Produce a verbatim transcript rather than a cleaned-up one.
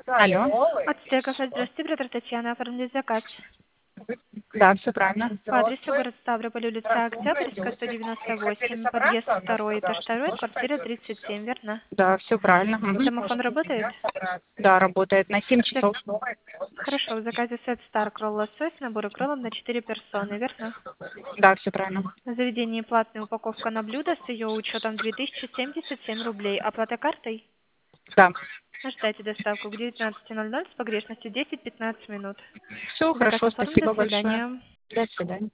Алло. Ацтека, здравствуйте, оператор Татьяна, оформить заказ. Да, все правильно. По адресу город Ставрополь, улица Октябрьская, сто девяносто восемь, подъезд второй, этаж второй, квартира тридцать семь, верно? Да, все правильно. Мгм. Домофон работает? Да, работает на семь Так, часов. хорошо, в заказе сет Star Кролл лосось, набор кроллов на четыре персоны, верно? Да, все правильно. На заведении платная упаковка на блюдо с ее учетом две тысячи семьдесят семь рублей. Оплата картой? Да. Ожидайте доставку к девятнадцати ноль ноль с погрешностью десять-пятнадцать минут. Все Заказ хорошо, оформлен, спасибо до большое. свидания. До свидания.